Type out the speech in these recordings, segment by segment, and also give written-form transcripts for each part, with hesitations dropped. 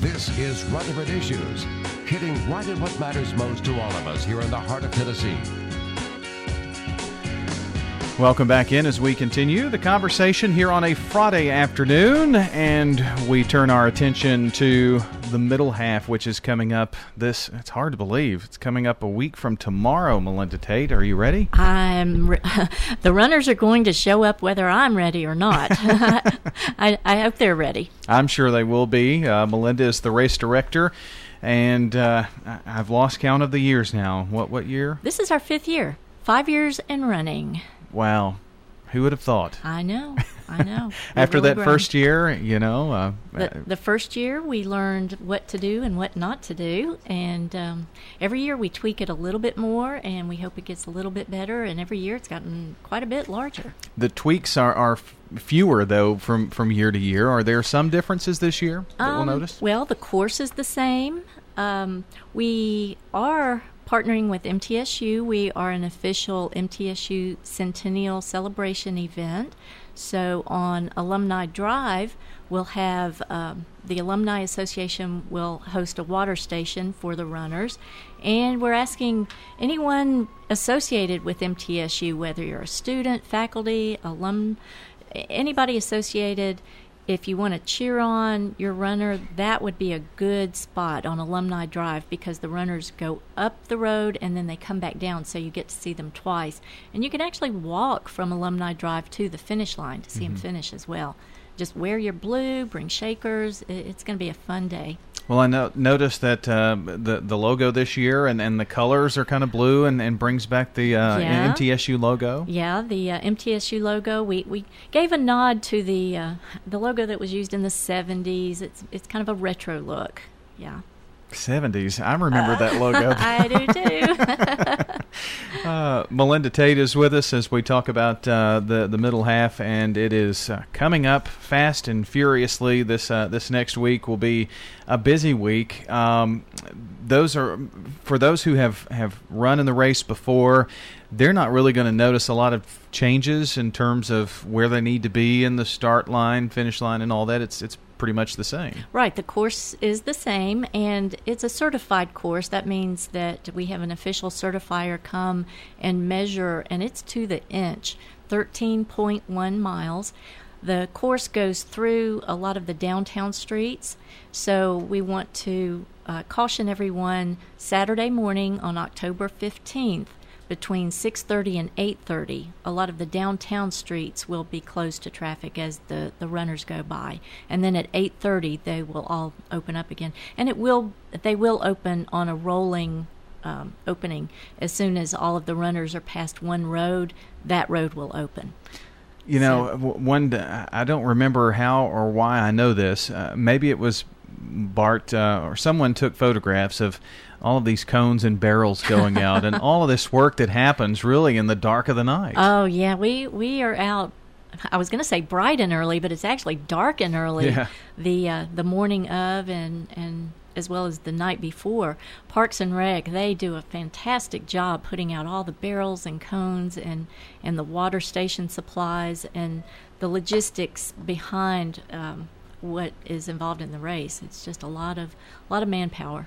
This is Rutherford Issues, hitting right at what matters most to all of us here in the heart of Tennessee. Welcome back in as we continue the conversation here on a Friday afternoon, and we turn our attention to the middle half, which is coming up it's hard to believe, it's coming up a week from tomorrow. Melinda Tate, are you ready? The runners are going to show up whether I'm ready or not. I hope they're ready. I'm sure they will be. Melinda is the race director, and I've lost count of the years now. What year? This is our 5th year, 5 years and running. Wow. Who would have thought? I know. After really that grown. First year, The first year we learned what to do and what not to do, and every year we tweak it a little bit more, and we hope it gets a little bit better, and every year it's gotten quite a bit larger. The tweaks are fewer, though, from year to year. Are there some differences this year that we'll notice? Well, the course is the same. We are partnering with MTSU. We are an official MTSU Centennial Celebration event. So on Alumni Drive, we'll have the Alumni Association will host a water station for the runners. And we're asking anyone associated with MTSU, whether you're a student, faculty, anybody associated, if you want to cheer on your runner, that would be a good spot on Alumni Drive, because the runners go up the road and then they come back down, so you get to see them twice. And you can actually walk from Alumni Drive to the finish line to see them finish as well. Just wear your blue, bring shakers. It's going to be a fun day. Well, I noticed that the logo this year and the colors are kind of blue and brings back the MTSU logo. Yeah, the MTSU logo. We gave a nod to the logo that was used in the 70s. It's kind of a retro look. Yeah. 70s. I remember that logo. I do too. Melinda Tate is with us as we talk about the middle half, and it is coming up fast and furiously. This next week will be a busy week. Those are for those who have run in the race before. They're not really going to notice a lot of changes in terms of where they need to be in the start line, finish line, and all that. It's pretty much the same. Right. The course is the same, and it's a certified course. That means that we have an official certifier come and measure, and it's to the inch, 13.1 miles. The course goes through a lot of the downtown streets, so we want to caution everyone Saturday morning on October 15th, between 6:30 and 8:30, a lot of the downtown streets will be closed to traffic as the runners go by. And then at 8:30, they will all open up again. And they will open on a rolling opening. As soon as all of the runners are past one road, that road will open. You know, I don't remember how or why I know this. Maybe it was Bart or someone took photographs of all of these cones and barrels going out and all of this work that happens really in the dark of the night. Oh, yeah. We are out, I was going to say bright and early, but it's actually dark and early. Yeah. The morning of and as well as the night before. Parks and Rec, they do a fantastic job putting out all the barrels and cones and the water station supplies and the logistics behind what is involved in the race. It's just a lot of manpower.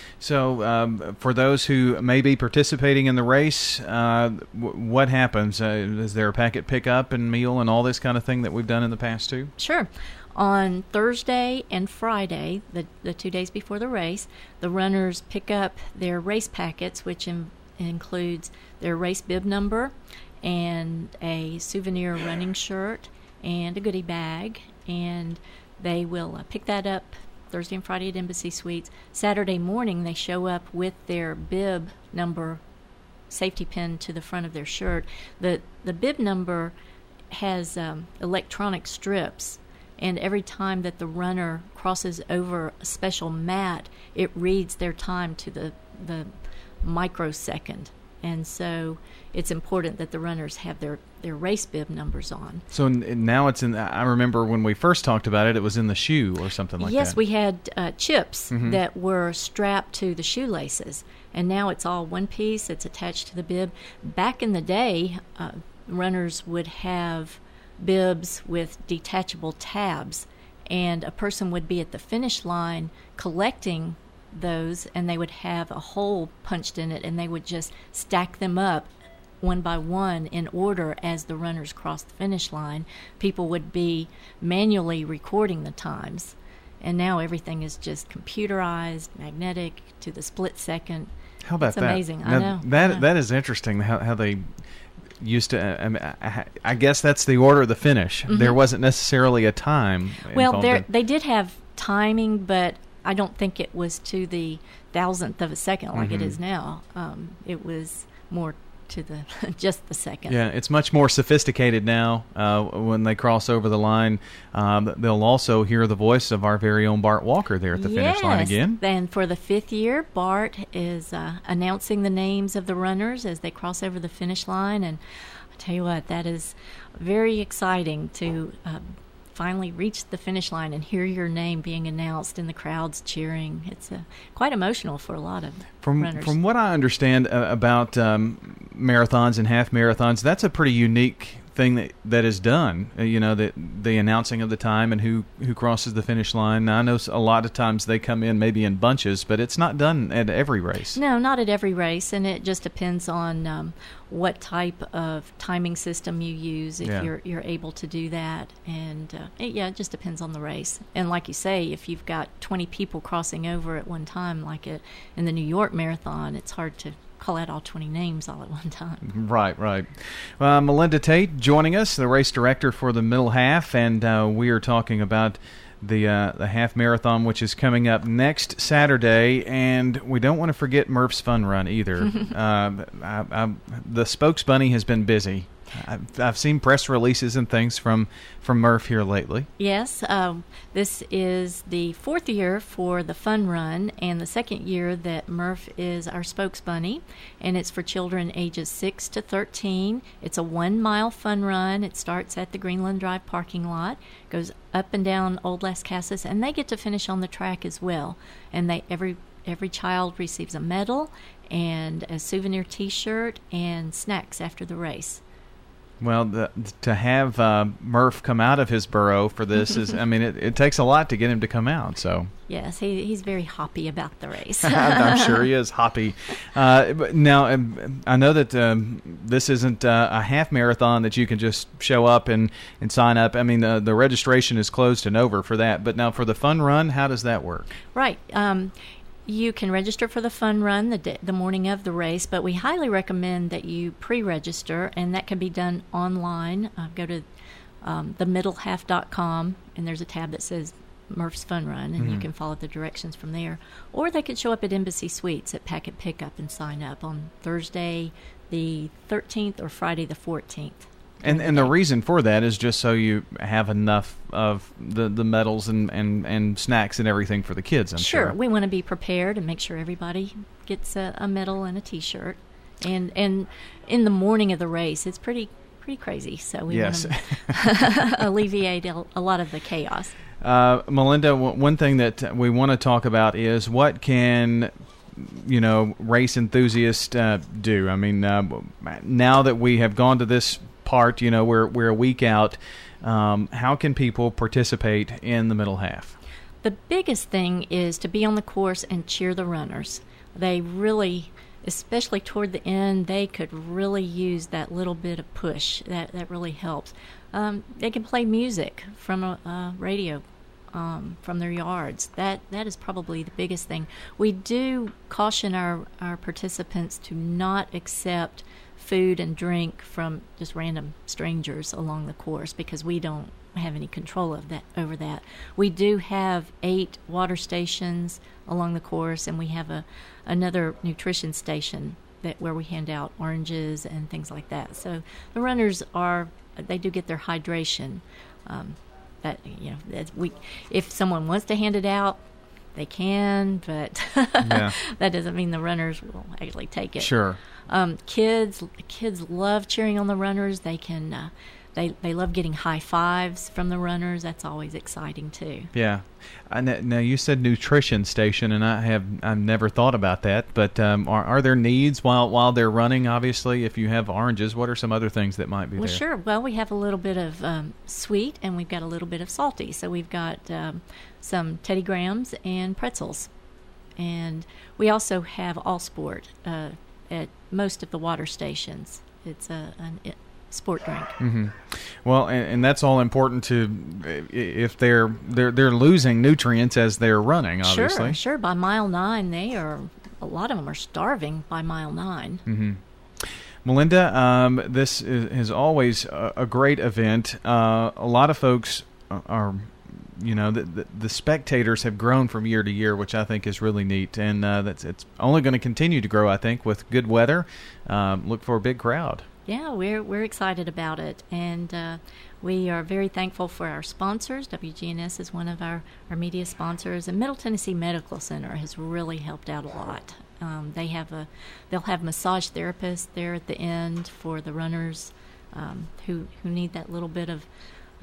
So for those who may be participating in the race, what happens? Is there a packet pickup and meal and all this kind of thing that we've done in the past too? Sure. On Thursday and Friday, the 2 days before the race, the runners pick up their race packets, which includes their race bib number and a souvenir running shirt and a goodie bag, and they will pick that up Thursday and Friday at Embassy Suites. Saturday morning, they show up with their bib number safety pin to the front of their shirt. The bib number has electronic strips, and every time that the runner crosses over a special mat, it reads their time to the microsecond. And so it's important that the runners have their race bib numbers on. So now it's in, I remember when we first talked about it, it was in the shoe or something like that. Yes, we had chips that were strapped to the shoelaces. And now it's all one piece. It's attached to the bib. Back in the day, runners would have bibs with detachable tabs. and a person would be at the finish line collecting those, and they would have a hole punched in it, and they would just stack them up one by one in order as the runners crossed the finish line. People would be manually recording the times, and now everything is just computerized, magnetic to the split second. How about that? It's amazing. Now, I know. That is interesting how they used to. I guess that's the order of the finish. Mm-hmm. There wasn't necessarily a time. Well, they did have timing, but I don't think it was to the thousandth of a second like it is now. It was more to the just the second. Yeah, it's much more sophisticated now. When they cross over the line, they'll also hear the voice of our very own Bart Walker there at the finish line again. And for the 5th year, Bart is announcing the names of the runners as they cross over the finish line. And I tell you what, that is very exciting to finally reach the finish line and hear your name being announced and the crowds cheering. It's quite emotional for a lot of runners. From what I understand about marathons and half marathons, that's a pretty unique thing that is done. The announcing of the time and who crosses the finish line. Now, I know a lot of times they come in maybe in bunches, but it's not done at every race. No, not at every race, and it just depends on what type of timing system you use, if you're able to do that. And it just depends on the race. And like you say, if you've got 20 people crossing over at one time, like in the New York Marathon, it's hard to call out all 20 names all at one time. Right. Melinda Tate joining us, the race director for the middle half, and we are talking about the half marathon, which is coming up next Saturday, and we don't want to forget Murph's Fun Run either. The Spokes Bunny has been busy. I've seen press releases and things from Murph here lately. Yes, this is the 4th year for the Fun Run, and the 2nd year that Murph is our Spokes Bunny, and it's for children ages 6 to 13. It's a 1-mile fun run. It starts at the Greenland Drive parking lot, goes up and down Old Las Casas, and they get to finish on the track as well. And every child receives a medal and a souvenir T-shirt and snacks after the race. Well, to have Murph come out of his burrow for this is, it takes a lot to get him to come out. So yes, he's very hoppy about the race. I'm sure he is hoppy. Now, I know that this isn't a half marathon that you can just show up and sign up. The registration is closed and over for that. But now for the Fun Run, how does that work? Right. You can register for the Fun Run the morning of the race, but we highly recommend that you pre-register, and that can be done online. Go to themiddlehalf.com, and there's a tab that says Murph's Fun Run, and you can follow the directions from there. Or they could show up at Embassy Suites at Packet Pickup and sign up on Thursday the 13th or Friday the 14th. And the reason for that is just so you have enough of the medals and snacks and everything for the kids, I'm sure. We want to be prepared and make sure everybody gets a medal and a T-shirt. And in the morning of the race, it's pretty crazy. So we want to alleviate a lot of the chaos. Melinda, one thing that we want to talk about is what can race enthusiasts do. Now that we have gone to this part, we're a week out. How can people participate in the middle half? The biggest thing is to be on the course and cheer the runners. They really, especially toward the end, they could really use that little bit of push. That really helps. They can play music from a radio from their yards. That is probably the biggest thing. We do caution our participants to not accept food and drink from just random strangers along the course, because we don't have any control over that. We do have 8 water stations along the course, and we have another nutrition station where we hand out oranges and things like that. So the runners they do get their hydration. If someone wants to hand it out, they can, but that doesn't mean the runners will actually take it. Sure. Kids love cheering on the runners. They can they love getting high fives from the runners. That's always exciting too. Yeah. Now you said nutrition station, and I've never thought about that. But are there needs while they're running? Obviously, if you have oranges, what are some other things that might be there? Well, sure. Well, we have a little bit of sweet, and we've got a little bit of salty. So we've got some Teddy Grahams and pretzels, and we also have All Sport at most of the water stations. It's a sport drink. Mm-hmm. Well, and that's all important to if they're losing nutrients as they're running. Obviously, sure. By mile 9, a lot of them are starving by mile 9. Mm-hmm. Melinda, this is always a great event. A lot of folks are. The spectators have grown from year to year, which I think is really neat, and it's only going to continue to grow, I think, with good weather. Look for a big crowd. Yeah, we're excited about it, and we are very thankful for our sponsors. WGNS is one of our media sponsors, and Middle Tennessee Medical Center has really helped out a lot. They'll have massage therapists there at the end for the runners who need that little bit of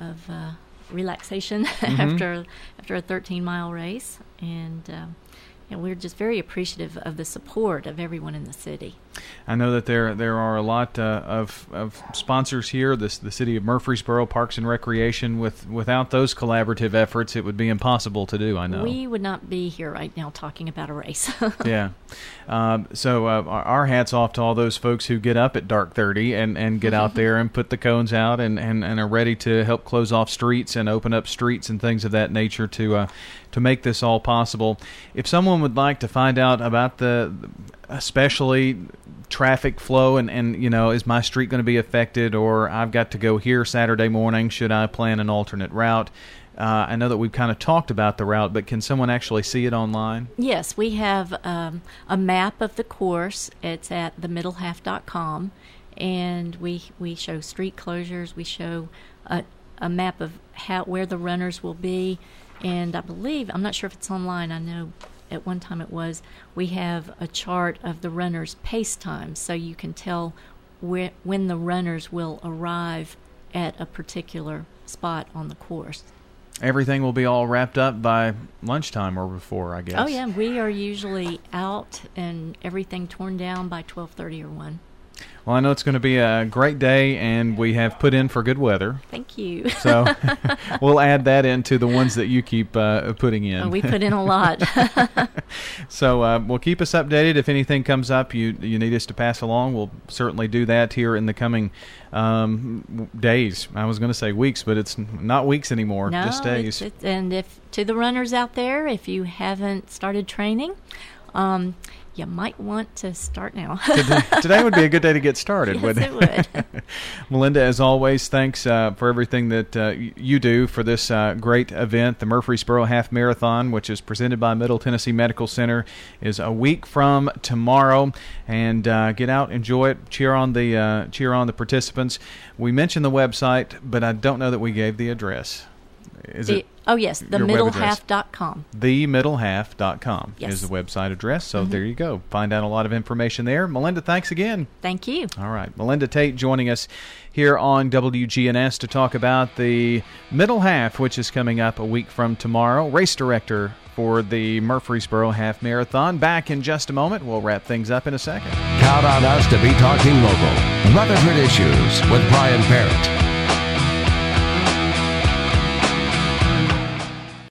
relaxation after a 13-mile race, and we're just very appreciative of the support of everyone in the city. I know that there are a lot of sponsors here. The city of Murfreesboro Parks and Recreation. Without those collaborative efforts, it would be impossible to do. I know we would not be here right now talking about a race. Yeah. So our hats off to all those folks who get up at dark 30 and get out there and put the cones out and are ready to help close off streets and open up streets and things of that nature to make this all possible. If someone would like to find out about especially traffic flow and is my street going to be affected, or I've got to go here Saturday morning, should I plan an alternate route? I know that we've kind of talked about the route, but can someone actually see it online? Yes, we have a map of the course. It's at themiddlehalf.com, and we show street closures. We show a map of where the runners will be, and I believe, I'm not sure if it's online, I know at one time it was, we have a chart of the runners' pace times, so you can tell when the runners will arrive at a particular spot on the course. Everything will be all wrapped up by lunchtime or before, I guess. Oh, yeah. We are usually out and everything torn down by 12:30 or 1. Well, I know it's going to be a great day, and we have put in for good weather. Thank you. So we'll add that into the ones that you keep putting in. Oh, we put in a lot. So we'll keep us updated. If anything comes up you need us to pass along, we'll certainly do that here in the coming days. I was going to say weeks, but it's not weeks anymore, just days. And if to the runners out there, if you haven't started training, you might want to start now. Today would be a good day to get started, yes, wouldn't it would. Melinda, as always, thanks for everything that you do for this great event. The Murfreesboro Half Marathon, which is presented by Middle Tennessee Medical Center, is a week from tomorrow. And get out, enjoy it, cheer on the participants. We mentioned the website, but I don't know that we gave the address. Oh, yes, themiddlehalf.com. Themiddlehalf.com yes. is the website address, so there you go. Find out a lot of information there. Melinda, thanks again. Thank you. All right. Melinda Tate joining us here on WGNS to talk about the Middle Half, which is coming up a week from tomorrow. Race director for the Murfreesboro Half Marathon. Back in just a moment. We'll wrap things up in a second. Count on us to be talking local. Rutherford Issues with Brian Barrett.